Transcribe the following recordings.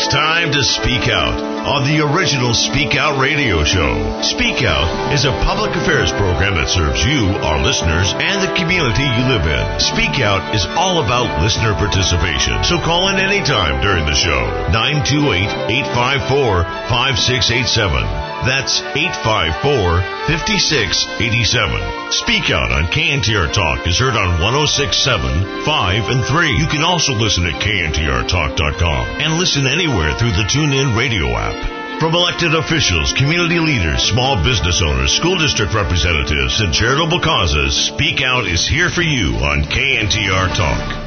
It's time to speak out on the original Speak Out radio show. Speak Out is a public affairs program that serves you, our listeners, and the community you live in. Speak Out is all about listener participation, so call in anytime during the show. 928-854-5687. That's 854-5687. Speak Out on KNTR Talk is heard on 106.7, 5, and 3. You can also listen at kntrtalk.com and listen anywhere through the TuneIn radio app. From elected officials, community leaders, small business owners, school district representatives, and charitable causes, Speak Out is here for you on KNTR Talk.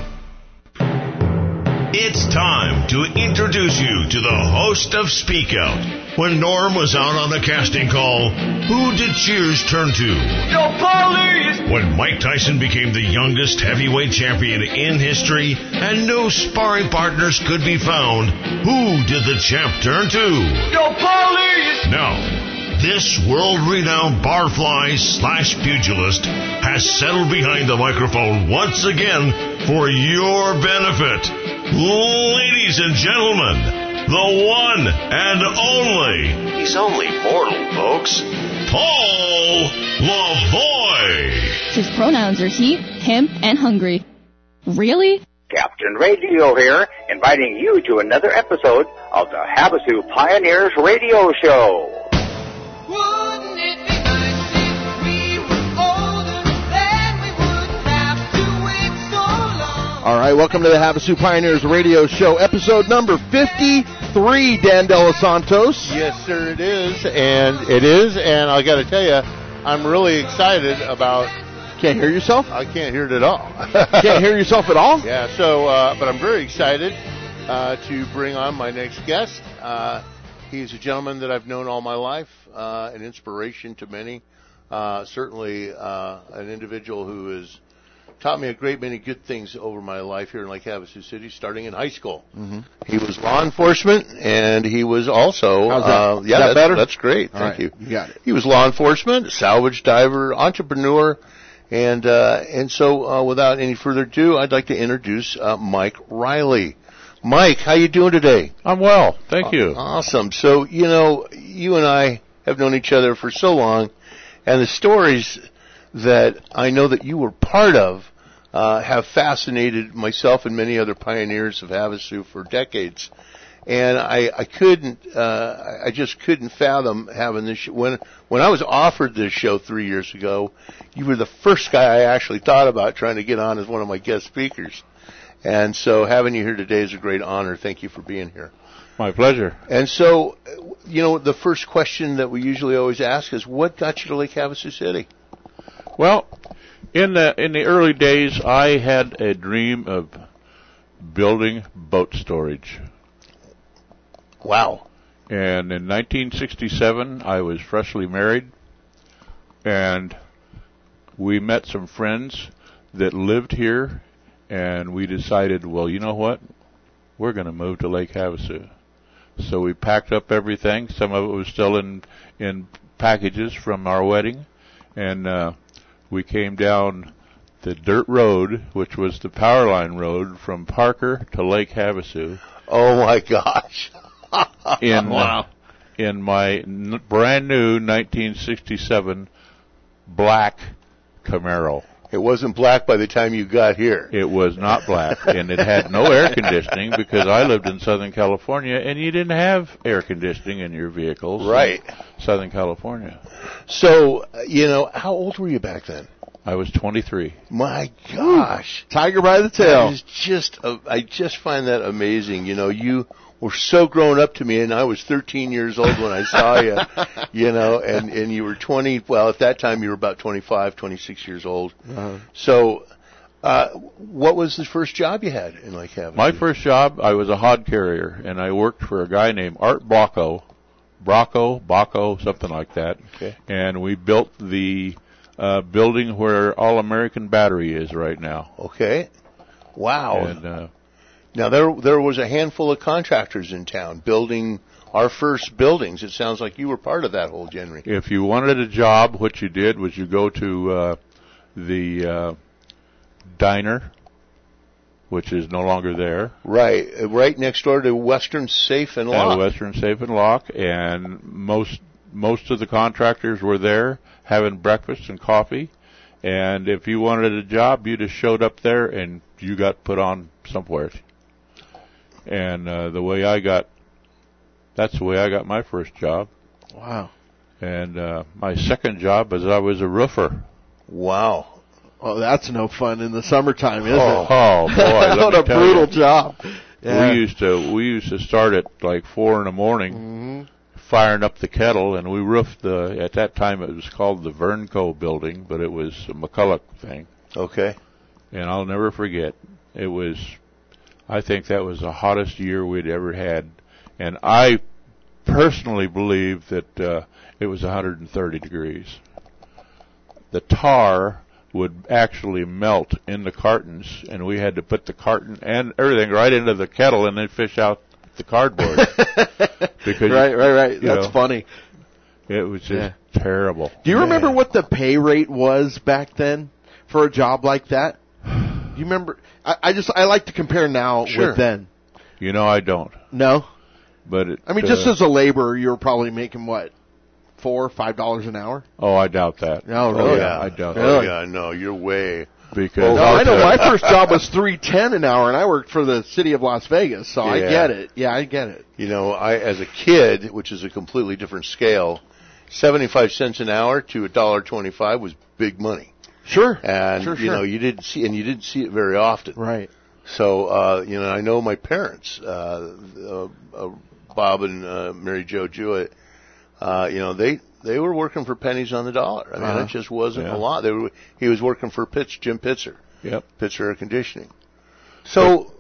It's time to introduce you to the host of Speak Out. When Norm was out on a casting call, who did Cheers turn to? Yo, police! When Mike Tyson became the youngest heavyweight champion in history and no sparring partners could be found, who did the champ turn to? Yo, police! Now, this world-renowned barfly/pugilist has settled behind the microphone once again for your benefit. Ladies and gentlemen, the one and only, he's only mortal, folks, Paul Lavoie. His pronouns are he, him, and hungry. Really? Captain Radio here, inviting you to another episode of the Havasu Pioneers Radio Show. Wouldn't it be nice if we were older, then we wouldn't have to wait so long. All right, welcome to the Havasu Pioneers Radio Show, episode number 53, Dan De Los Santos. Yes, sir, it is, and I got to tell you, I'm really excited about... Can't hear yourself? I can't hear it at all. Can't hear yourself at all? Yeah, so, but I'm very excited to bring on my next guest. He's a gentleman that I've known all my life, an inspiration to many, certainly an individual who has taught me a great many good things over my life here in Lake Havasu City, starting in high school. Mm-hmm. He was law enforcement, and he was also... How's that? Yeah, Is that better? That's great. All Thank right, you. You got it. He was law enforcement, salvage diver, entrepreneur, and so without any further ado, I'd like to introduce Mike Riley. Mike, how you doing today? I'm well, thank you. Awesome. So, you know, you and I have known each other for so long, and the stories that I know that you were part of have fascinated myself and many other pioneers of Havasu for decades. And I just couldn't fathom having this show. When I was offered this show 3 years ago, you were the first guy I actually thought about trying to get on as one of my guest speakers. And so having you here today is a great honor. Thank you for being here. My pleasure. And so, you know, the first question that we usually always ask is, what got you to Lake Havasu City? Well, in the early days, I had a dream of building boat storage. Wow. And in 1967, I was freshly married, and we met some friends that lived here, and we decided, well, you know what? We're going to move to Lake Havasu. So we packed up everything. Some of it was still in packages from our wedding, and we came down the dirt road, which was the power line road from Parker to Lake Havasu. Oh, my gosh. in my brand new 1967 black Camaro. It wasn't black by the time you got here. It was not black, and it had no air conditioning because I lived in Southern California, and you didn't have air conditioning in your vehicles. Right. In Southern California. So, you know, how old were you back then? I was 23. My gosh. Tiger by the tail. I just find that amazing. You know, you were so grown up to me, and I was 13 years old when I saw you, you know, and you were 20, well, at that time you were about 25, 26 years old. Uh-huh. So, what was the first job you had in Lake Havasu? My first job, I was a hod carrier, and I worked for a guy named Art Baco, something like that. Okay. And we built the building where All American Battery is right now. Okay. Wow. And, now, there was a handful of contractors in town building our first buildings. It sounds like you were part of that whole genre. If you wanted a job, what you did was you go to the diner, which is no longer there. Right next door to Western Safe and Lock. And Western Safe and Lock, and most of the contractors were there having breakfast and coffee. And if you wanted a job, you just showed up there and you got put on somewhere. And that's the way I got my first job. Wow. And my second job is I was a roofer. Wow. Oh, that's no fun in the summertime, is it? Oh boy, let what me a tell brutal you. job. Yeah. We used to start at like 4 a.m. Firing up the kettle, and we roofed at that time it was called the Vernco building, but it was a McCulloch thing. Okay. And I'll never forget, I think that was the hottest year we'd ever had, and I personally believe that it was 130 degrees. The tar would actually melt in the cartons, and we had to put the carton and everything right into the kettle and then fish out the cardboard. Because right. That's funny. It was just terrible. Do you remember what the pay rate was back then for a job like that? You remember? I like to compare now with then. You know, I don't. No? But just as a laborer, you were probably making what? $4 or $5 an hour? Oh, I doubt that. No, really? Oh, yeah, I doubt Really? that. Yeah, no, you're way. Because No, I know my first job was $3.10 an hour, and I worked for the city of Las Vegas, so I Yeah. get it. Yeah, I get it. You know, as a kid, which is a completely different scale, 75 cents an hour to $1.25 was big money. Sure. And Sure. you know, you didn't see it very often. Right. So I know my parents, Bob and Mary Jo Jewett, they were working for pennies on the dollar. I mean, it just wasn't a lot. He was working for Jim Pitzer. Yep. Pitzer Air Conditioning. So,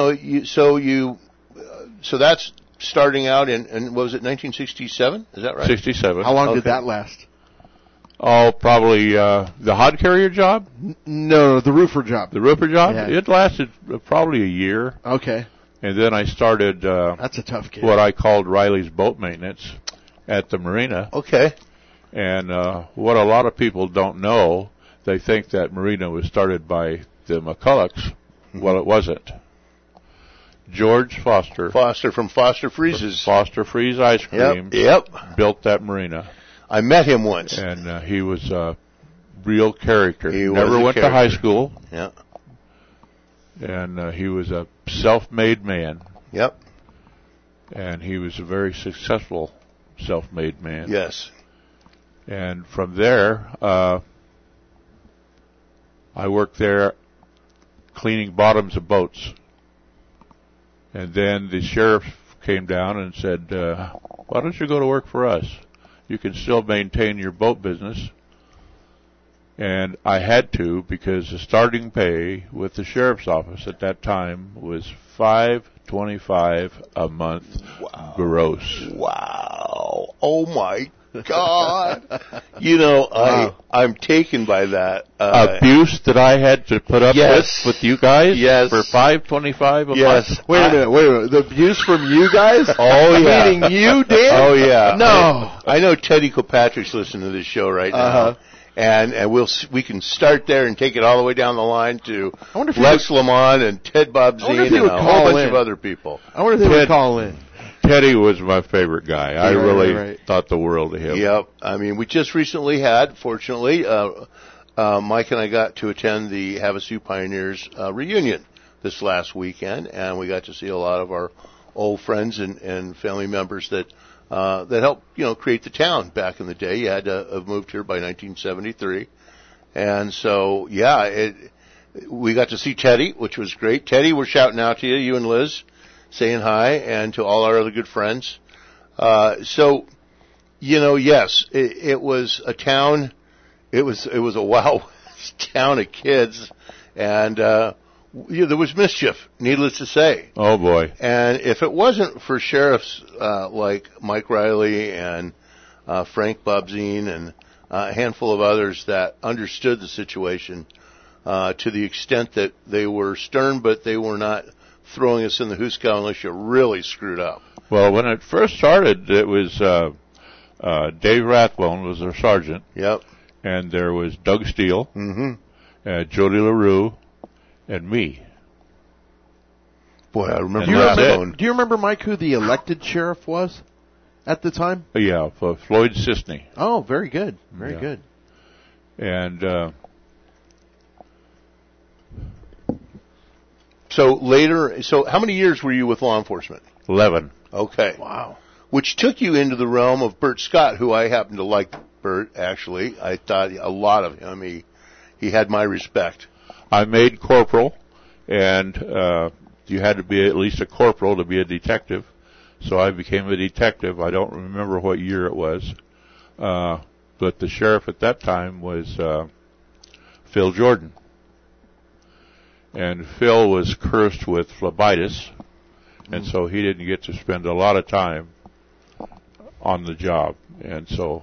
so that's starting out in what was it, 1967? Is that right? 67. How long did that last? Oh, probably the hod carrier job? No, the roofer job. The roofer job? Yeah. It lasted probably a year. Okay. And then I started That's a tough gig. what I called Riley's Boat Maintenance at the marina. Okay. And what a lot of people don't know, they think that marina was started by the McCullochs. Well, it wasn't. George Foster From Foster Freeze's. Foster Freeze Ice Cream Yep. built that marina. I met him once. And he was a real character. He was Never a went to character. high school. Yeah. And he was a self-made man. Yep. And he was a very successful self-made man. Yes. And from there, I worked there cleaning bottoms of boats. And then the sheriff came down and said, why don't you go to work for us? You can still maintain your boat business. And I had to, because the starting pay with the sheriff's office at that time was $5.25 a month gross. Wow. Oh my God. I'm taken by that. Abuse that I had to put up with you guys Yes. for $5.25 a month. Yes. Wait a minute. The abuse from you guys? Oh, yeah. Meaning you, Dan? Oh, yeah. No. I know Teddy Kilpatrick's listening to this show right now. Uh-huh. And we can start there and take it all the way down the line to I wonder if he Lex Lamont and Ted Bob I wonder if Zine he and would a call whole bunch in. of other people. I wonder if they would Ted- call in. Teddy was my favorite guy. I Right, really right. thought the world of him. Yep. I mean, we just recently had, fortunately, Mike and I got to attend the Havasu Pioneers reunion this last weekend, and we got to see a lot of our old friends and family members that helped, create the town back in the day. You had to have moved here by 1973. And so, we got to see Teddy, which was great. Teddy, we're shouting out to you and Liz, saying hi, and to all our other good friends. Yes, it was a town. It was a wild town of kids, and there was mischief, needless to say. Oh boy. And if it wasn't for sheriffs like Mike Riley and Frank Bobzine and a handful of others that understood the situation to the extent that they were stern, but they were not throwing us in the hoosegow unless you really screwed up. Well, when it first started, it was Dave Rathbone was our sergeant, Yep. and there was Doug Steele, Mm-hmm. Jody LaRue, and me. Boy, I remember Do you that remember, one. do you remember, Mike, who the elected sheriff was at the time? Yeah, for Floyd Sisney. Oh, very good. Very Yeah. good. And So how many years were you with law enforcement? 11. Okay. Wow. Which took you into the realm of Bert Scott, who I happen to like. Bert, actually, I thought a lot of him. He had my respect. I made corporal, and you had to be at least a corporal to be a detective. So I became a detective. I don't remember what year it was, but the sheriff at that time was Phil Jordan. And Phil was cursed with phlebitis, and so he didn't get to spend a lot of time on the job. And so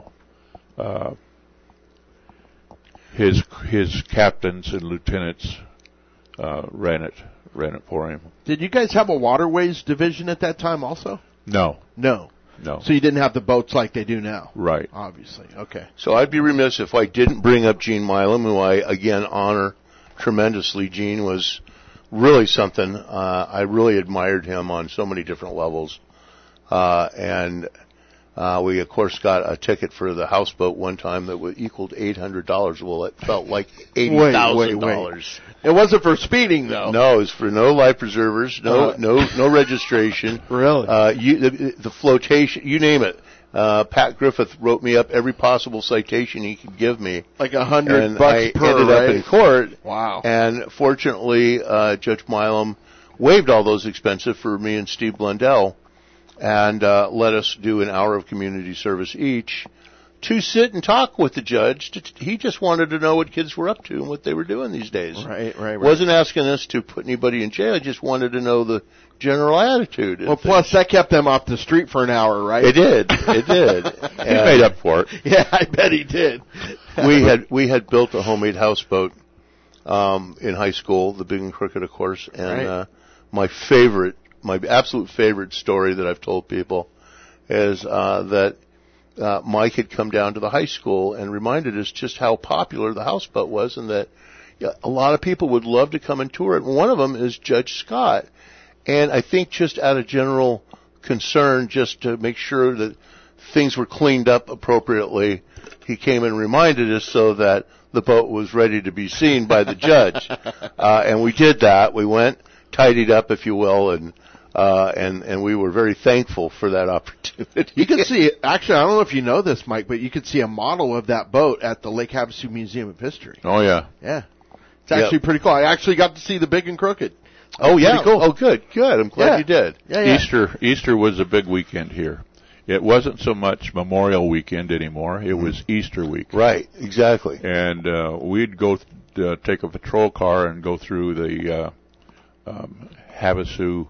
his captains and lieutenants ran it for him. Did you guys have a waterways division at that time also? No. No. So you didn't have the boats like they do now? Right. Obviously. Okay. So I'd be remiss if I didn't bring up Gene Milam, who I, again, honor tremendously. Gene was really something. I really admired him on so many different levels. And we, of course, got a ticket for the houseboat one time that equaled $800. Well, it felt like $80,000. It wasn't for speeding, though. No, it was for no life preservers, no registration. Really? The flotation, you name it. Pat Griffith wrote me up every possible citation he could give me. Like $100 and I per, ended right? up in court. Wow. And fortunately, Judge Milam waived all those expenses for me and Steve Blundell and let us do an hour of community service each to sit and talk with the judge. He just wanted to know what kids were up to and what they were doing these days. Right. Wasn't asking us to put anybody in jail. He just wanted to know the general attitude. Well, plus that kept them off the street for an hour, right? It did. He made up for it. Yeah, I bet he did. we had built a homemade houseboat in high school, the Big and Crooked, of course, and my absolute favorite story that I've told people is that Mike had come down to the high school and reminded us just how popular the houseboat was, and that a lot of people would love to come and tour it. And one of them is Judge Scott. And I think just out of general concern, just to make sure that things were cleaned up appropriately, he came and reminded us so that the boat was ready to be seen by the judge. And we did that. We went, tidied up, if you will, and we were very thankful for that opportunity. You can see, actually, I don't know if you know this, Mike, but you could see a model of that boat at the Lake Havasu Museum of History. Oh, yeah. Yeah. It's actually pretty cool. I actually got to see the Big and Crooked. Oh, yeah. Cool. Oh, good. I'm glad you did. Yeah. Easter was a big weekend here. It wasn't so much Memorial Weekend anymore. It was Easter week. Right, exactly. And we'd go take a patrol car and go through the Havasu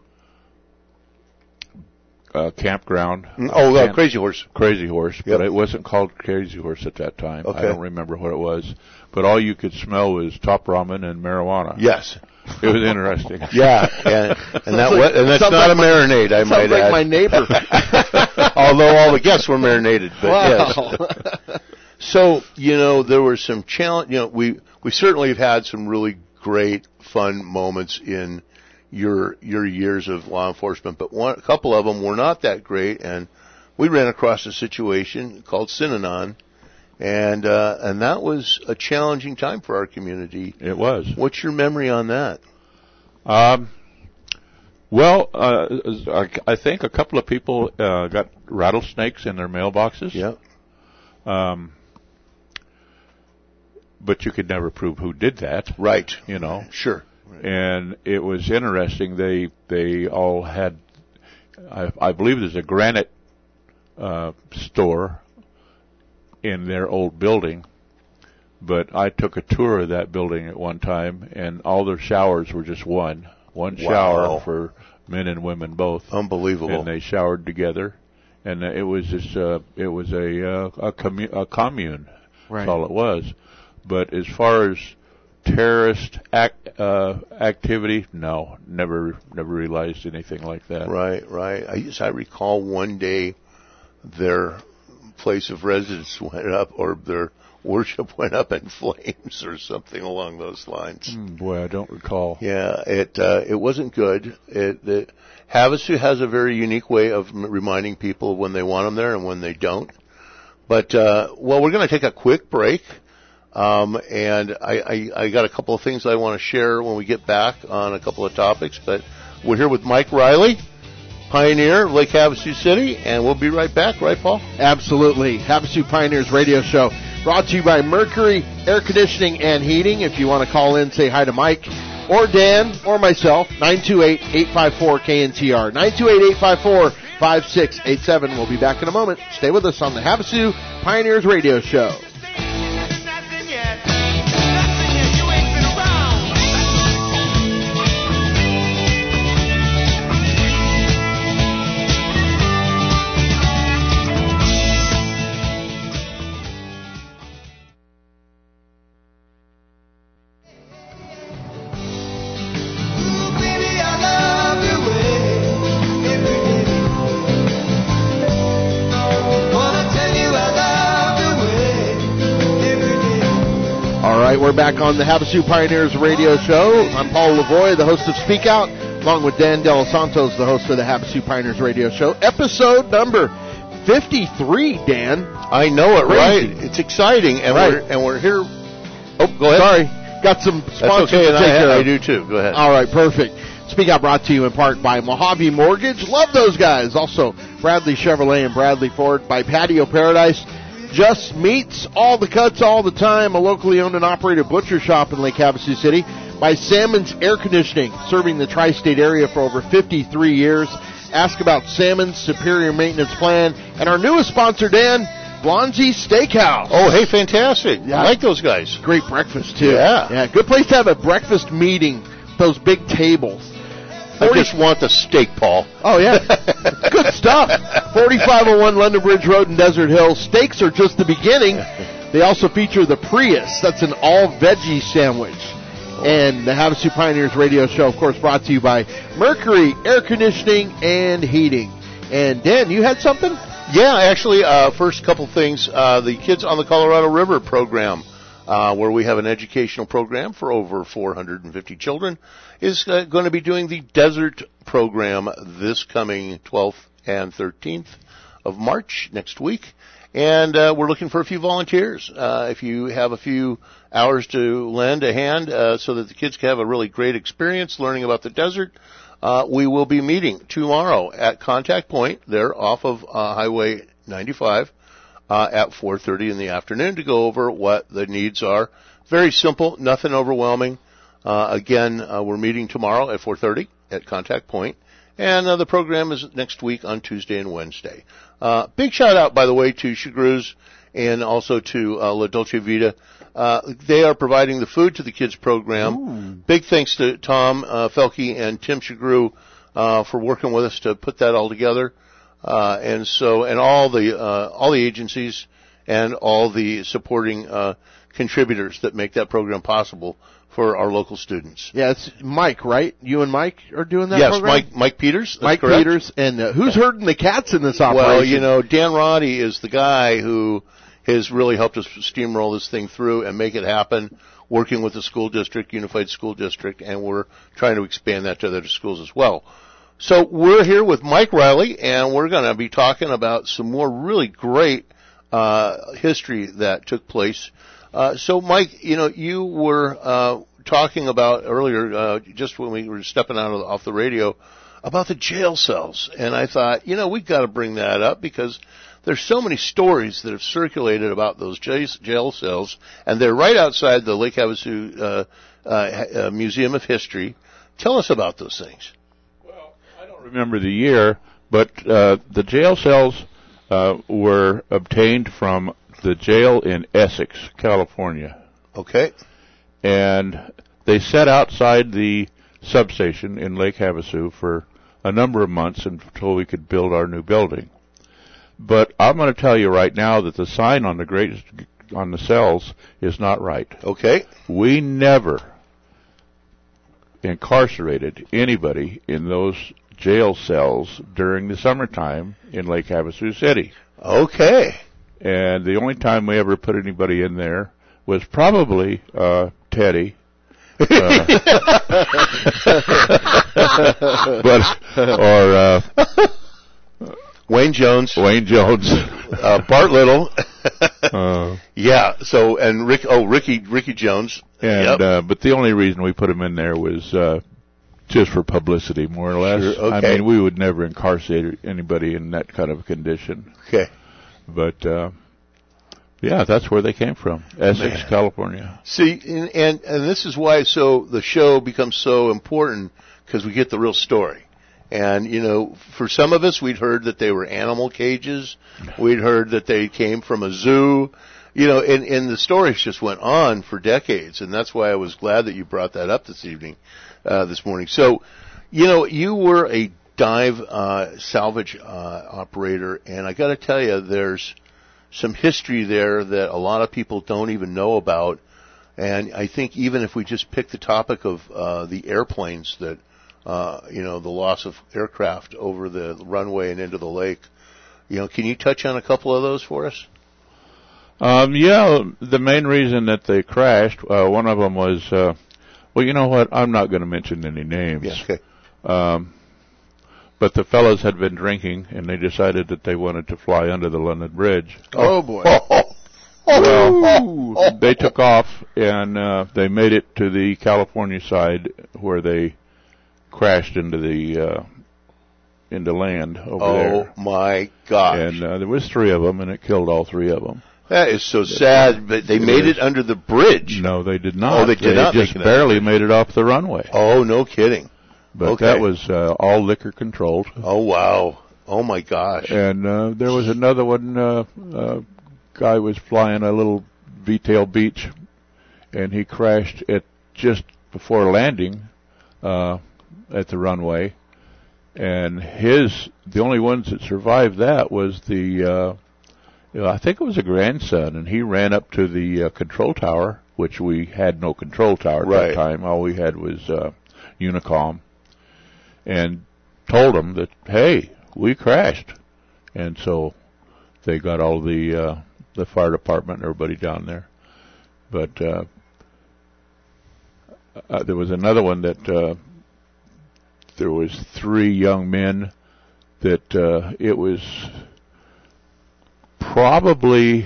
campground. Crazy Horse. Crazy Horse, Yep. but it wasn't called Crazy Horse at that time. Okay. I don't remember what it was. But all you could smell was top ramen and marijuana. Yes. It was interesting. Yeah, and that's not a marinade, I might Sounds like add. my neighbor. Although all the guests were marinated, but Wow. yes. So, there were some challenge. We certainly have had some really great, fun moments in your years of law enforcement, but a couple of them were not that great, and we ran across a situation called Synanon, and that was a challenging time for our community. It was. What's your memory on that? Well, I think a couple of people got rattlesnakes in their mailboxes. Yeah. But you could never prove who did that. Right. Sure. Sure. And it was interesting. They all had, I believe there's a granite store in their old building, but I took a tour of that building at one time, and all their showers were just one shower for men and women both. Unbelievable. And they showered together, and it was just it was a commune. Right. That's all it was. But as far as terrorist activity, no, never realized anything like that. Right. I recall one day their place of residence went up, or their worship went up in flames or something along those lines. Boy, I don't recall. Yeah, it wasn't good. Havasu has a very unique way of reminding people when they want them there and when they don't. But well, we're going to take a quick break, and I got a couple of things I want to share when we get back on a couple of topics. But we're here with Mike Riley, pioneer of Lake Havasu City, and we'll be right back, right, Paul? Absolutely. Havasu Pioneers Radio Show, brought to you by Mercury Air Conditioning and Heating. If you want to call in, say hi to Mike or Dan or myself, 928-854-KNTR, 928-854-5687. We'll be back in a moment. Stay with us on the Havasu Pioneers Radio Show. We're back on the Havasu Pioneers Radio Show. I'm Paul Lavoie, the host of Speak Out, along with Dan De Los Santos, the host of the Havasu Pioneers Radio Show. Episode number 53, Dan. I know it, Crazy. right? It's exciting, and we're here. Oh, go ahead. Sorry, got some sponsors That's okay, to take care I of. do too. Go ahead. All right, perfect. Speak Out brought to you in part by Mojave Mortgage. Love those guys. Also, Bradley Chevrolet and Bradley Ford, by Patio Paradise. Just Meats, all the cuts, all the time. A locally owned and operated butcher shop in Lake Havasu City. By Salmon's Air Conditioning, serving the tri-state area for over 53 years. Ask about Salmon's Superior Maintenance Plan. And our newest sponsor, Dan, Blonsey Steakhouse. Oh, hey, fantastic. Yeah. I like those guys. Great breakfast, too. Yeah. Good place to have a breakfast meeting. Those big tables. I just want the steak, Paul. Oh, yeah. Good stuff. 4501 London Bridge Road in Desert Hills. Steaks are just the beginning. They also feature the Prius. That's an all-veggie sandwich. And the Havasu Pioneers Radio Show, of course, brought to you by Mercury Air Conditioning and Heating. And, Dan, you had something? Yeah, actually, first couple things. The Kids on the Colorado River program, where we have an educational program for over 450 children, is going to be doing the Desert program this coming 12th and 13th of March next week. And we're looking for a few volunteers. If you have a few hours to lend a hand so that the kids can have a really great experience learning about the desert, we will be meeting tomorrow at Contact Point. They're off of Highway 95 at 4:30 in the afternoon to go over what the needs are. Very simple, nothing overwhelming. Again, we're meeting tomorrow at 4:30 at Contact Point. And the program is next week on Tuesday and Wednesday. Big shout out, by the way, to Chagru's and also to La Dolce Vita. They are providing the food to the kids program. Ooh. Big thanks to Tom Felke and Tim Chagru for working with us to put that all together. And all the agencies and all the supporting contributors that make that program possible for our local students. Yeah, it's Mike, right? You and Mike are doing that program? Yes, Mike Peters. Mike correct. Peters. And who's herding the cats in this operation? Well, Dan Roddy is the guy who has really helped us steamroll this thing through and make it happen, working with the school district, Unified School District, and we're trying to expand that to other schools as well. So we're here with Mike Riley, and we're going to be talking about some more really great history that took place. So, Mike, you were talking about earlier, just when we were stepping off the radio, about the jail cells. And I thought, we've got to bring that up because there's so many stories that have circulated about those jail cells, and they're right outside the Lake Havasu Museum of History. Tell us about those things. Well, I don't remember the year, but the jail cells were obtained from the jail in Essex, California. Okay. And they sat outside the substation in Lake Havasu for a number of months until we could build our new building. But I'm going to tell you right now that the sign on the cells is not right. Okay. We never incarcerated anybody in those jail cells during the summertime in Lake Havasu City. Okay. And the only time we ever put anybody in there was probably Teddy. Wayne Jones. Bart Little. Yeah. So and Ricky Jones. And but the only reason we put him in there was just for publicity, more or less. Sure, okay. I mean, we would never incarcerate anybody in that kind of condition. Okay. But yeah, that's where they came from, Essex, California. See, and this is why the show becomes so important, because we get the real story. And, you know, for some of us, we'd heard that they were animal cages. We'd heard that they came from a zoo. You know, and the stories just went on for decades. And that's why I was glad that you brought that up this morning. So, you know, you were a dive salvage operator. And I got to tell you, there's some history there that a lot of people don't even know about. And I think even if we just pick the topic of the airplanes that, you know, the loss of aircraft over the runway and into the lake, you know, can you touch on a couple of those for us? Yeah, the main reason that they crashed, one of them was, well, you know what, I'm not going to mention any names. Yeah, okay. But the fellows had been drinking, and they decided that they wanted to fly under the London Bridge. Oh boy. Well, they took off, and they made it to the California side, where they crashed into land over there. Oh my gosh. And there was 3 of them, and it killed all 3 of them. That is so sad, but they made it under the bridge. No, they did not. Oh, they did not. They just barely made it off the runway. Oh, no kidding. But Okay. that was all liquor controlled. Oh, wow. Oh my gosh. And there was another one, guy was flying a little V-tail Beach, and he crashed at just before landing at the runway. And the only ones that survived that was I think it was a grandson, and he ran up to the control tower, which we had no control tower at that time. All we had was Unicom, and told them that, hey, we crashed. And so they got all the fire department and everybody down there. But there was another one that there was 3 young men that it was probably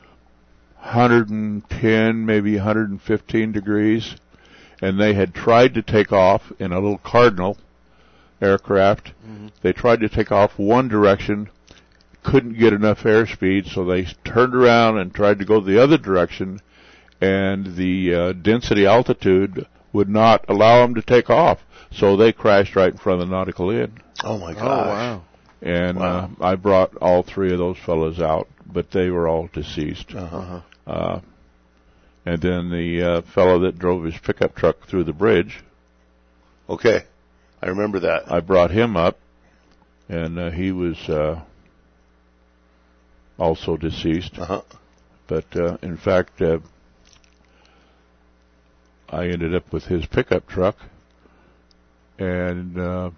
110, maybe 115 degrees, and they had tried to take off in a little Cardinal aircraft. Mm-hmm. They tried to take off one direction, couldn't get enough airspeed, so they turned around and tried to go the other direction, and the density altitude would not allow them to take off, so they crashed right in front of the Nautical Inn. Oh my gosh. Oh, wow. And I brought all 3 of those fellows out, but they were all deceased. Uh-huh. And then the fellow that drove his pickup truck through the bridge. Okay. I remember that. I brought him up, and he was also deceased. Uh-huh. But in fact, I ended up with his pickup truck, and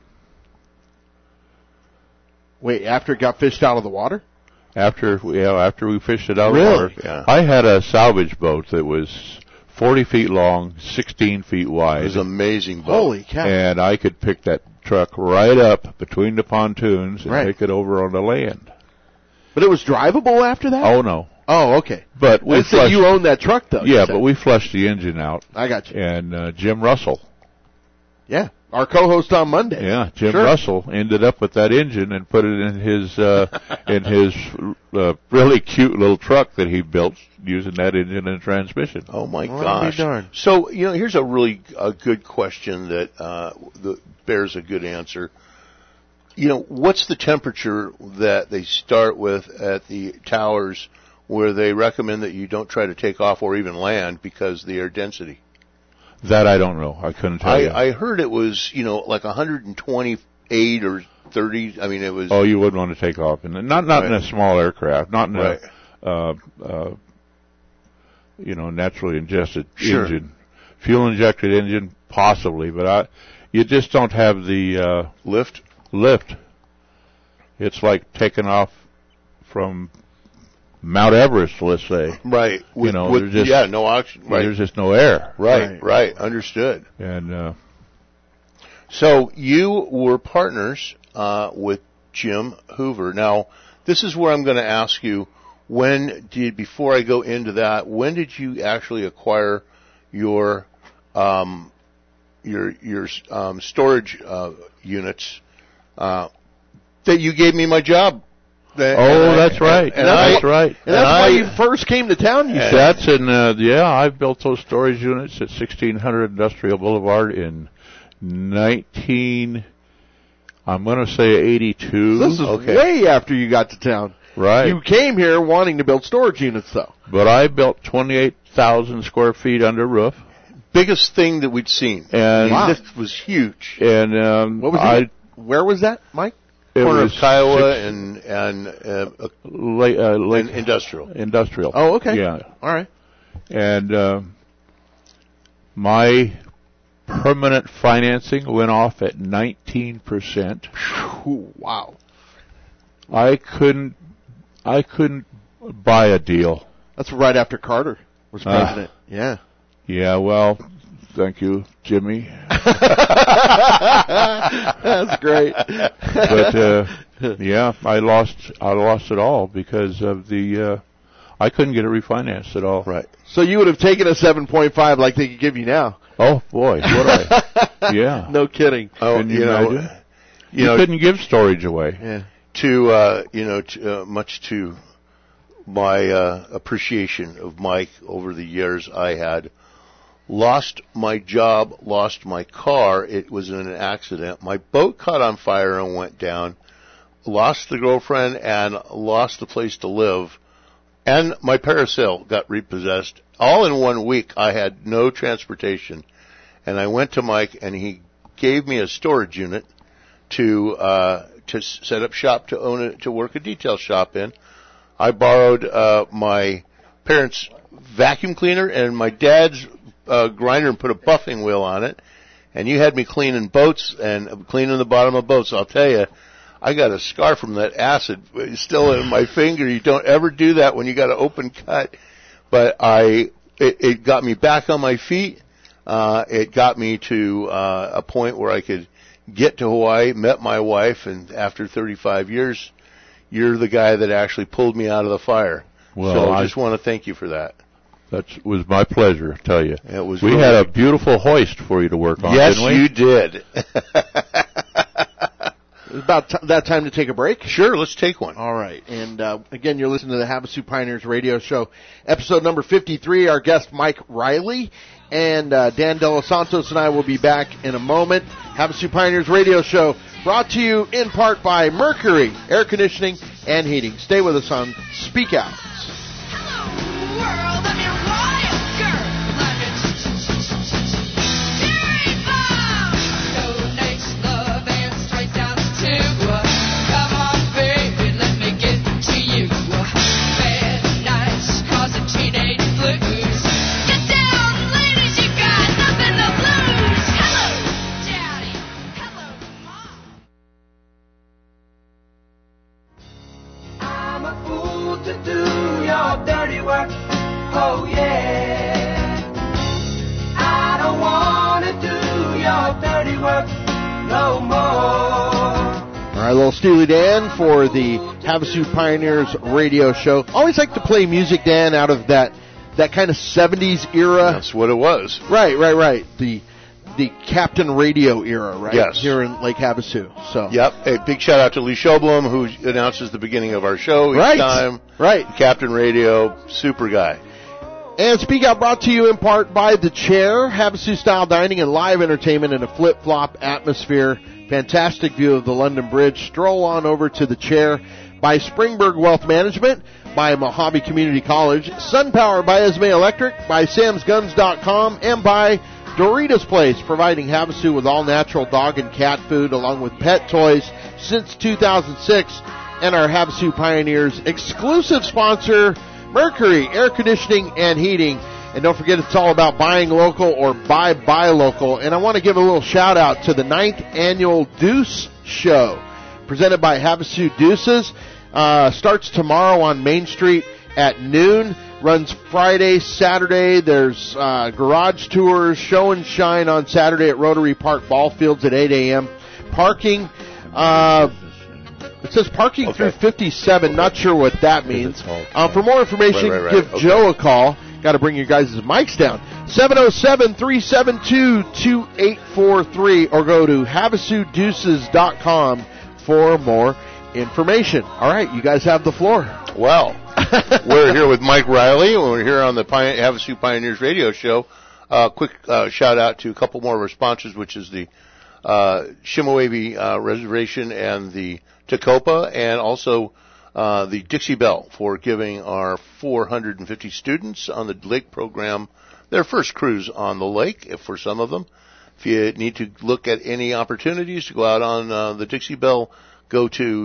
Wait, after it got fished out of the water? after we fished it out of the Really? water, Yeah. I had a salvage boat that was 40 feet long, 16 feet It wide. was an amazing boat. Holy cow. And I could pick that truck right up between the pontoons and Right. take it over on the land. But it was drivable after that? Oh, no. Oh, okay. But we I said flushed, you owned that truck, though. you yeah, said. but we flushed the engine out. I got you. And Jim Russell, Yeah. Our co-host on Monday. yeah, Jim Sure. Russell ended up with that engine and put it in his really cute little truck that he built using that engine and transmission. Oh my Well, gosh! be darned. So here's a really good question that bears a good answer. What's the temperature that they start with at the towers where they recommend that you don't try to take off or even land because of the air density? That I don't know. I couldn't tell you. I heard it was like 128 or 30. I mean, it was. Oh, you wouldn't want to take off in not in a small aircraft, not in Right. a naturally ingested Sure. engine, fuel injected engine possibly, but you just don't have the lift. It's like taking off from Mount Everest, let's say. Right. There's just, no oxygen. Right. There's just no air. Right. Understood. And so you were partners with Jim Hoover. Now, this is where I'm going to ask you, before I go into that, when did you actually acquire your storage units that you gave me my job? That's right. That's right. And that's why you first came to town, you said. That's I built those storage units at 1600 Industrial Boulevard in 82. This is way after you got to town. Right. You came here wanting to build storage units, though. But I built 28,000 square feet under roof. Biggest thing that we'd seen. And this was huge. And what was it? Where was that, Mike? Corner of Kiowa and Industrial. Industrial. Oh, okay. Yeah. All right. And my permanent financing went off at 19%. Wow. I couldn't buy a deal. That's right after Carter was president. Yeah. Yeah, well, thank you, Jimmy. That's great. But I lost it all because of I couldn't get it refinanced at all. Right. So you would have taken a 7.5 like they could give you now. Oh boy, would I? Yeah. No kidding. Oh, Can you imagine? You couldn't give storage away. Yeah. Much to my appreciation of Mike over the years, I had lost my job, lost my car. It was in an accident. My boat caught on fire and went down. Lost the girlfriend and lost the place to live. And my parasail got repossessed. All in 1 week. I had no transportation. And I went to Mike and he gave me a storage unit to set up shop, to own it, to work a detail shop in. I borrowed my parents' vacuum cleaner and my dad's grinder and put a buffing wheel on it. And you had me cleaning boats and cleaning the bottom of boats. I'll tell you, I got a scar from that acid still in my finger. You don't ever do that when you got an open cut. But it got me back on my feet. It got me to a point where I could get to Hawaii, met my wife, and after 35 years, you're the guy that actually pulled me out of the fire. Well, so I just want to thank you for that. That was my pleasure, I tell you. It was. We had a beautiful hoist for you to work on, yes, didn't we? Yes, you did. It's about that time to take a break? Sure, let's take one. All right. And again, you're listening to the Havasu Pioneers Radio Show, episode number 53. Our guest, Mike Riley. And Dan De Los Santos and I will be back in a moment. Havasu Pioneers Radio Show, brought to you in part by Mercury Air Conditioning and Heating. Stay with us on Speak Out. World, I'm your wild girl. Donates love and straight down to come on, baby, let me get to you. Bad nights causing teenage blues. Get down, ladies, you got nothing to lose. Hello, Daddy. Hello, Mom. I'm a fool to do your dirty work. Oh yeah, I don't want to do your dirty work no more. All right, little Steely Dan for the Havasu Pioneers Radio Show. Always like to play music, Dan, out of that kind of 70s era. That's what it was. Right. The Captain Radio era, right? Yes. Here in Lake Havasu. So. Yep. A big shout out to Lee Schoblum, who announces the beginning of our show each time. Right. Captain Radio, super guy. And Speak Out brought to you in part by The Chair, Havasu-style dining and live entertainment in a flip-flop atmosphere. Fantastic view of the London Bridge. Stroll on over to The Chair. By Springburg Wealth Management, by Mojave Community College, SunPower by Esme Electric, by SamsGuns.com, and by Doritos Place, providing Havasu with all-natural dog and cat food along with pet toys since 2006. And our Havasu Pioneers exclusive sponsor, Mercury Air Conditioning and Heating. And don't forget, it's all about buying local or buy local. And I want to give a little shout out to the 9th annual Deuce Show, presented by Havasu Deuces. Starts tomorrow on Main Street at noon. Runs Friday, Saturday. There's garage tours, show and shine on Saturday at Rotary Park Ball Fields at 8 a.m. Parking, it says parking through 57. Not sure what that means. For more information, give Joe a call. Got to bring your guys' mics down. 707-372-2843 or go to HavaSuDeuces.com for more information. All right, you guys have the floor. Well, we're here with Mike Riley, and we're here on the Havasu Pioneers radio show. Quick shout out to a couple more of our sponsors, which is the Shimoabi Reservation and the Tacopa, and also the Dixie Belle for giving our 450 students on the lake program their first cruise on the lake, for some of them. If you need to look at any opportunities to go out on the Dixie Belle, go to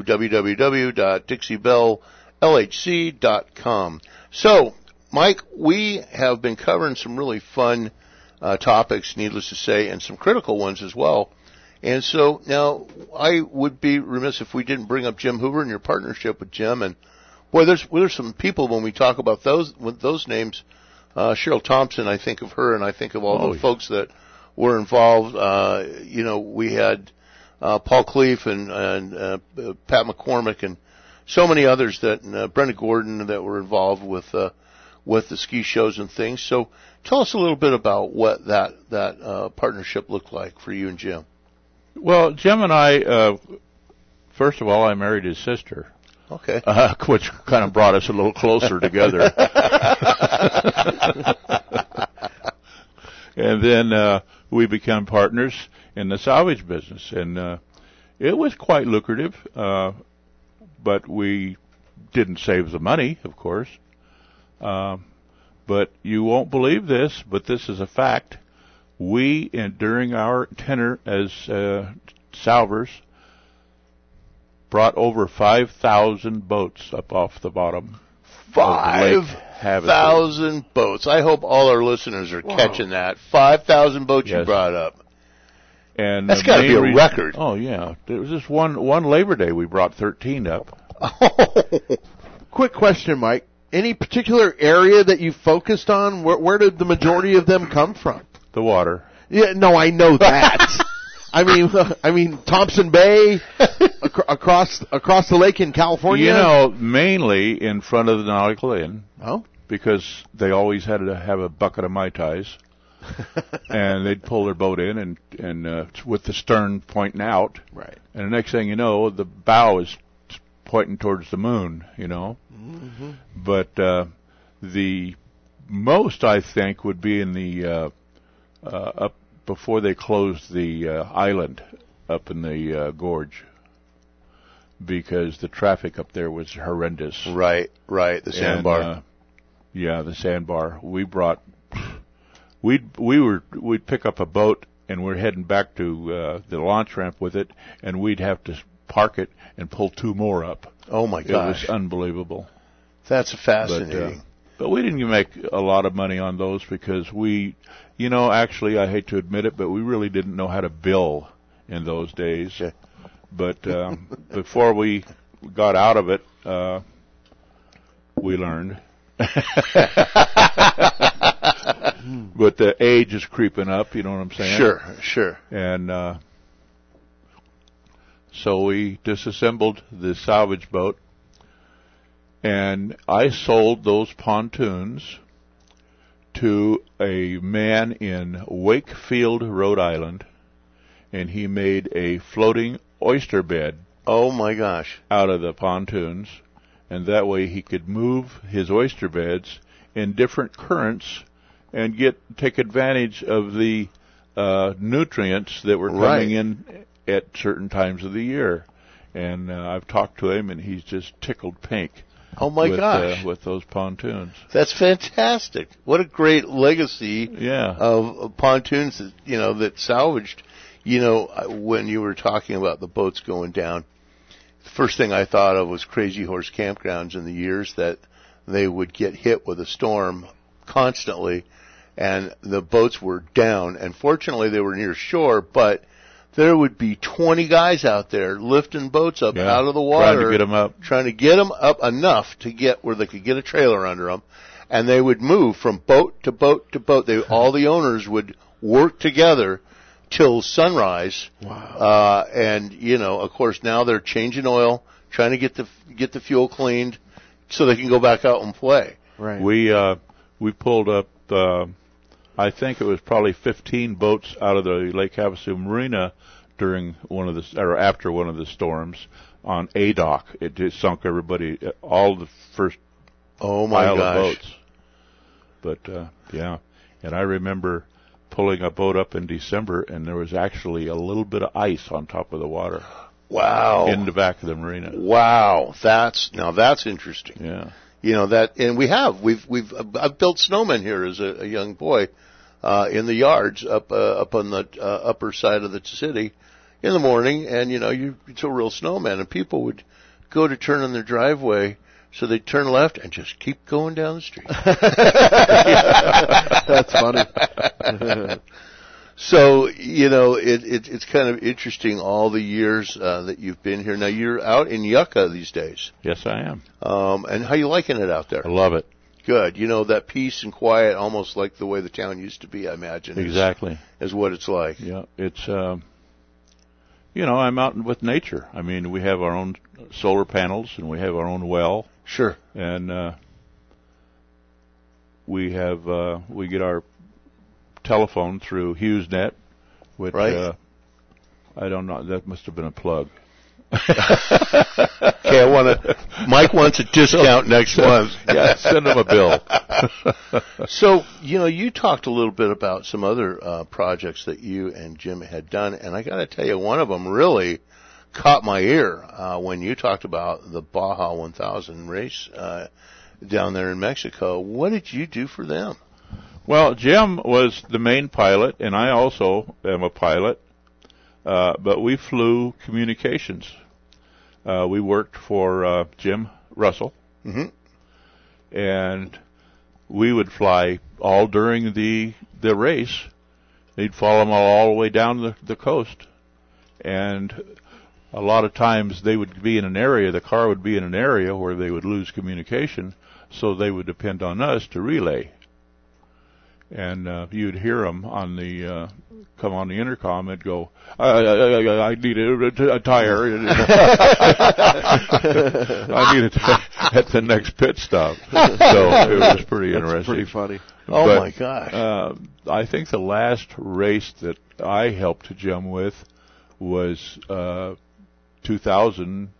www.dixiebellelhc.com. So, Mike, we have been covering some really fun topics, needless to say, and some critical ones as well. And so now I would be remiss if we didn't bring up Jim Hoover and your partnership with Jim. And boy, there's some people when we talk about those names. Cheryl Thompson, I think of her, and I think of all the folks that were involved. We had Paul Cleef and Pat McCormick and so many others that Brenda Gordon that were involved with the ski shows and things. So tell us a little bit about what that partnership looked like for you and Jim. Well, Jim and I, first of all, I married his sister. Okay. Which kind of brought us a little closer together. And then we became partners in the salvage business. And it was quite lucrative, but we didn't save the money, of course. But you won't believe this, but this is a fact. We, during our tenure as salvers, brought over 5,000 boats up off the bottom. 5,000 boats. I hope all our listeners are catching that. 5,000 boats you brought up. And that's got to be a record. Oh, yeah. There was just one Labor Day we brought 13 up. Quick question, Mike. Any particular area that you focused on? Where did the majority of them come from? The water. Yeah, no, I know that. I mean, Thompson Bay, across the lake in California. You know, mainly in front of the Nautical Inn. Oh. Because they always had to have a bucket of Mai Tais. And they'd pull their boat in and with the stern pointing out. Right. And the next thing you know, the bow is pointing towards the moon, you know. Mm-hmm. But the most, I think, would be in the up before they closed the island up in the gorge, because the traffic up there was horrendous. Right, the sandbar. The sandbar. We'd pick up a boat and we're heading back to the launch ramp with it, and we'd have to park it and pull two more up. Oh my gosh. It was unbelievable. That's fascinating. But we didn't make a lot of money on those because actually, I hate to admit it, but we really didn't know how to bill in those days. Yeah. But before we got out of it, we learned. But the age is creeping up, you know what I'm saying? Sure. And so we disassembled the salvage boat, and I sold those pontoons to a man in Wakefield, Rhode Island, and he made a floating oyster bed. Oh my gosh. Out of the pontoons, and that way he could move his oyster beds in different currents and take advantage of the nutrients that were coming in at certain times of the year. And I've talked to him, and he's just tickled pink. Oh my gosh! With those pontoons. That's fantastic. What a great legacy of pontoons that salvaged. When you were talking about the boats going down, the first thing I thought of was Crazy Horse Campgrounds in the years that they would get hit with a storm constantly, and the boats were down. And fortunately, they were near shore, but there would be 20 guys out there lifting boats up out of the water. Trying to get them up. Trying to get them up enough to get where they could get a trailer under them. And they would move from boat to boat to boat. All the owners would work together till sunrise. Wow. And, of course, now they're changing oil, trying to get the fuel cleaned so they can go back out and play. Right. We pulled up, I think it was probably 15 boats out of the Lake Havasu Marina after one of the storms on a dock. It just sunk everybody, all the first pile of boats. But, and I remember pulling a boat up in December, and there was actually a little bit of ice on top of the water. Wow. In the back of the marina. Wow. That's interesting. Yeah. I've built snowmen here as a young boy, in the yards up on the upper side of the city in the morning, and it's a real snowman, and people would go to turn on their driveway, so they'd turn left and just keep going down the street. That's funny. So, it's kind of interesting all the years that you've been here. Now, you're out in Yucca these days. Yes, I am. And how you liking it out there? I love it. Good. That peace and quiet, almost like the way the town used to be, I imagine. Exactly. Is what it's like. Yeah, it's, I'm out with nature. I mean, we have our own solar panels, and we have our own well. Sure. And we get our telephone through HughesNet, which right. I don't know. That must have been a plug. Okay, Mike wants a discount next month. Yeah, send him a bill. So, you talked a little bit about some other projects that you and Jim had done, and I got to tell you, one of them really caught my ear when you talked about the Baja 1000 race down there in Mexico. What did you do for them? Well, Jim was the main pilot, and I also am a pilot, but we flew communications. We worked for Jim Russell, and we would fly all during the race. They'd follow them all the way down the coast, and a lot of times they would be in an area, the car would be in an area where they would lose communication, so they would depend on us to relay. And you'd hear them come on the intercom and go, I need a tire. I need it at the next pit stop. So it was pretty interesting. That's pretty funny. Oh, my gosh. I think the last race that I helped Jim with was 2000.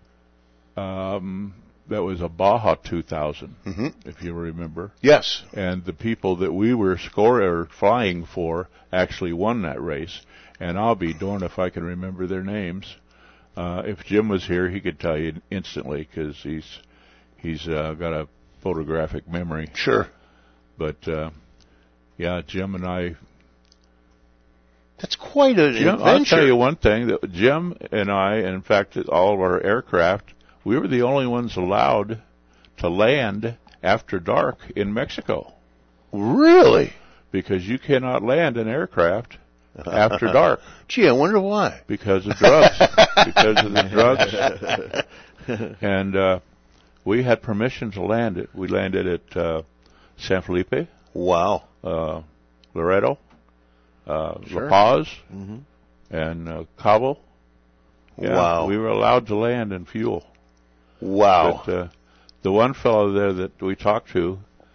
That was a Baja 2000, if you remember. Yes. And the people that we were flying for actually won that race. And I'll be darned if I can remember their names. If Jim was here, he could tell you instantly because he's got a photographic memory. Sure. But Jim and I. That's quite an adventure. I'll tell you one thing: that Jim and I, and in fact, all of our aircraft. We were the only ones allowed to land after dark in Mexico. Really? Because you cannot land an aircraft after dark. Gee, I wonder why. Because of drugs. Because of the drugs. And we had permission to land it. We landed at San Felipe. Wow. Laredo. Sure. La Paz. And Cabo. Yeah, wow. We were allowed to land and fuel. Wow. But the one fellow there that we talked to,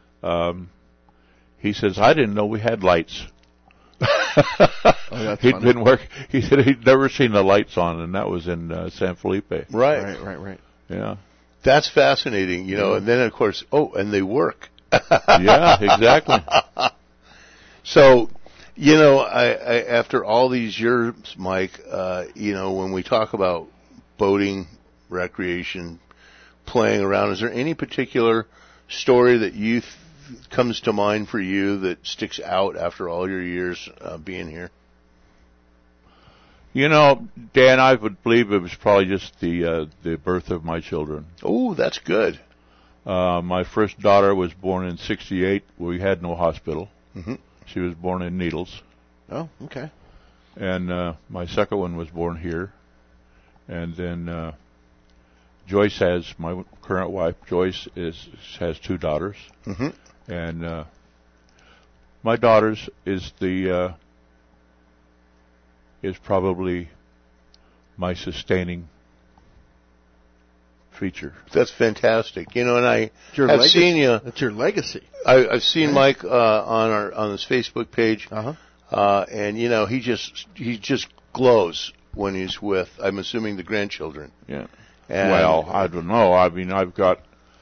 he says, I didn't know we had lights. He'd been he said he'd never seen the lights on, and that was in San Felipe. Right. Yeah. That's fascinating, and then, of course, and they work. Yeah, exactly. So, I after all these years, Mike, when we talk about boating, recreation, playing around, is there any particular story that comes to mind for you that sticks out after all your years being here? Dan, I would believe it was probably just the birth of my children. Oh, that's good. My first daughter was born in 1968. We had no hospital. She was born in Needles. Oh, okay. And my second one was born here. And then Joyce my current wife, Joyce, has 2 daughters. Mm-hmm. And my daughters is probably my sustaining feature. That's fantastic. And I Your have legacy. seen you. That's your legacy. I've seen Mike on his Facebook page, Uh-huh. and he just glows when he's with, I'm assuming, the grandchildren. Yeah. And Well, I don't know. I mean, I've got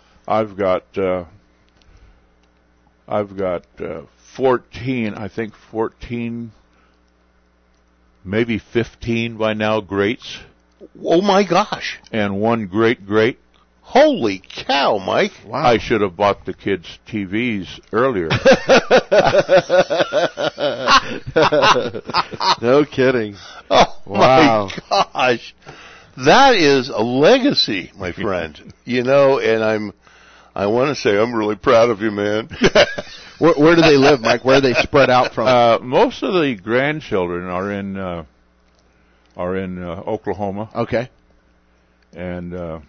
14, I think 14, maybe 15 by now greats, oh my gosh! and one great. Holy cow, Mike! Wow. I should have bought the kids TVs earlier. No kidding. Oh Wow. my gosh, that is a legacy, my friend. And I want to say I'm really proud of you, man. Where do they live, Mike? Where are they spread out from? Most of the grandchildren are in Oklahoma, Okay. and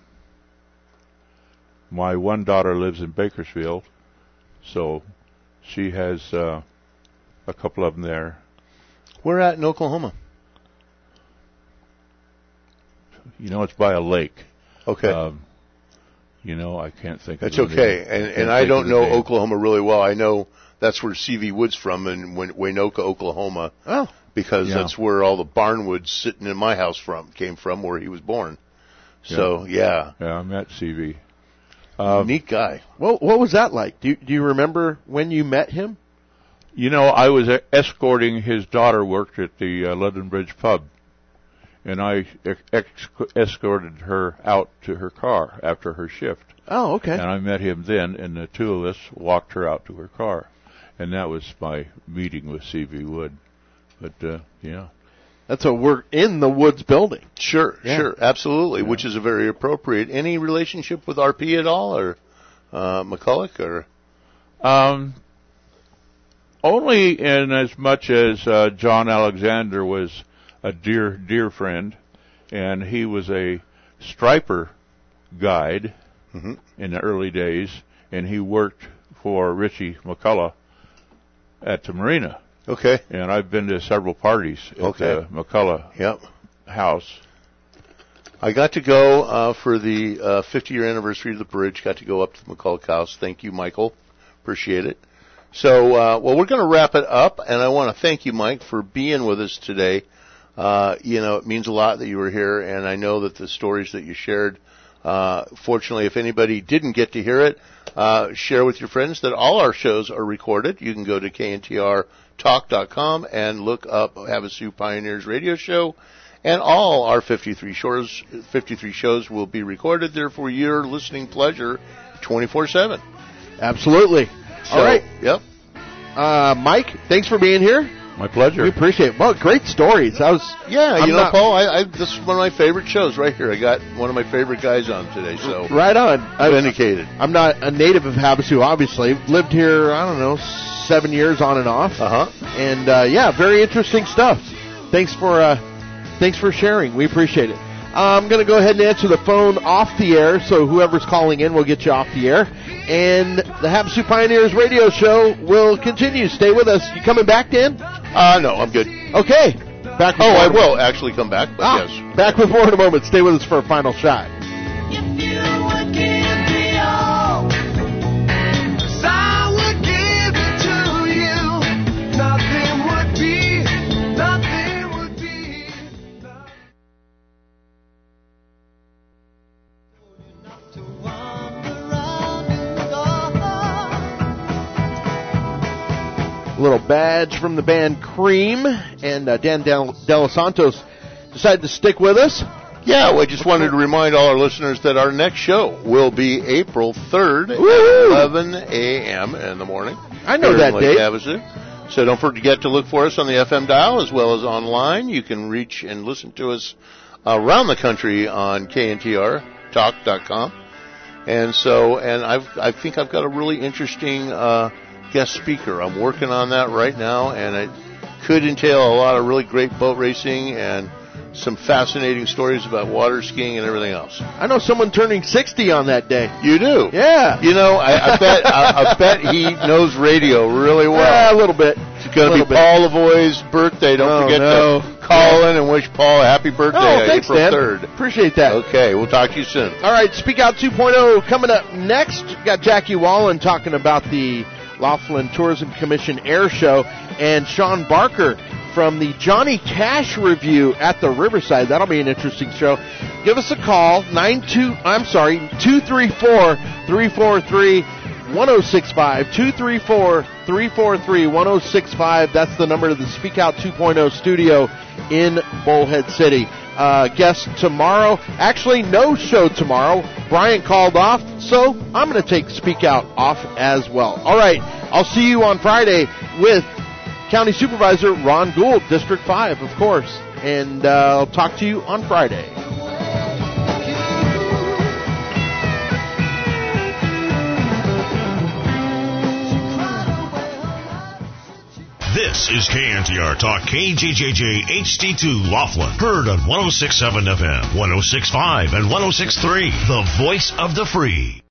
my one daughter lives in Bakersfield, so she has a couple of them there. We're at in Oklahoma. It's by a lake. Okay. I can't think. That's of the okay. name. And Can't I think don't of the know name. Oklahoma really well. I know that's where C.V. Wood's from in Waynoka, Oklahoma, Oh. because Yeah. that's where all the barnwoods sitting in my house came from, where he was born. So, yeah. Yeah, I met CV. Neat guy. What was that like? Do you remember when you met him? I was escorting his daughter, worked at the London Bridge pub, and I escorted her out to her car after her shift. Oh, okay. And I met him then, and the two of us walked her out to her car. And that was my meeting with C.V. Wood. But, yeah. That's we're in the Woods building. Sure, Yeah. sure, absolutely, which is a very appropriate. Any relationship with RP at all, or McCulloch, or? Only in as much as John Alexander was a dear friend, and he was a striper guide in the early days, and he worked for Richie McCullough at the marina. Okay. And I've been to several parties at the McCullough Yep. house. I got to go for the 50-year anniversary of the bridge. Got to go up to the McCulloch house. Thank you, Michael. Appreciate it. So, well, we're going to wrap it up, and I want to thank you, Mike, for being with us today. It means a lot that you were here, and I know that the stories that you shared, fortunately, if anybody didn't get to hear it, share with your friends that all our shows are recorded. You can go to KNTRTalk.com and look up Havasu Pioneers Radio Show, and all our 53 shows will be recorded there for your listening pleasure 24/7. Absolutely. So, All right. Yep. Mike, thanks for being here. My pleasure. We appreciate it. Well, great stories. Yeah, I'm not- Paul, this is one of my favorite shows right here. I got one of my favorite guys on today, so Right on. vindicated. I'm not a native of Havasu, obviously. Lived here, 7 years on and off. Uh-huh. And, very interesting stuff. Thanks for sharing. We appreciate it. I'm going to go ahead and answer the phone off the air, so whoever's calling in will get you off the air. And the Havasu Pioneers radio show will continue. Stay with us. You coming back, Dan? No, I'm good. Okay. Back with Oh, more I in a will actually come back, but yes. Back with more in a moment. Stay with us for a final shot. If you would give me all, I would give it to you. Nothing would be. Little badge from the band Cream, and Dan Delos Santos decided to stick with us. Yeah, well, I just wanted to remind all our listeners that our next show will be April 3rd at Woo-hoo! 11 a.m. in the morning. I know here that in Lake date. Havasu. So don't forget to look for us on the FM dial as well as online. You can reach and listen to us around the country on KNTRTalk.com. And I think I've got a really interesting guest speaker. I'm working on that right now, and it could entail a lot of really great boat racing and some fascinating stories about water skiing and everything else. I know someone turning 60 on that day. You do? Yeah. You know, I bet he knows radio really well. Yeah, a little bit. It's going to be Paul Lavoie's birthday. Don't forget to call in and wish Paul a happy birthday on thanks, April Dan. 3rd. Appreciate that. Okay, we'll talk to you soon. All right, Speak Out 2.0 coming up next. Got Jackie Wallen talking about the Laughlin Tourism Commission Air Show, and Sean Barker from the Johnny Cash Review at the Riverside. That'll be an interesting show. Give us a call, 234-343-1065, 234-343-1065. That's the number to the Speak Out 2.0 studio in Bullhead City. Guest tomorrow. Actually, no show tomorrow. Brian called off, so I'm going to take Speak Out off as well. All right, I'll see you on Friday with County Supervisor Ron Gould, District 5, of course. And I'll talk to you on Friday. This is KNTR Talk, KJJJ HD2 Laughlin. Heard on 106.7 FM, 106.5, and 106.3. The voice of the free.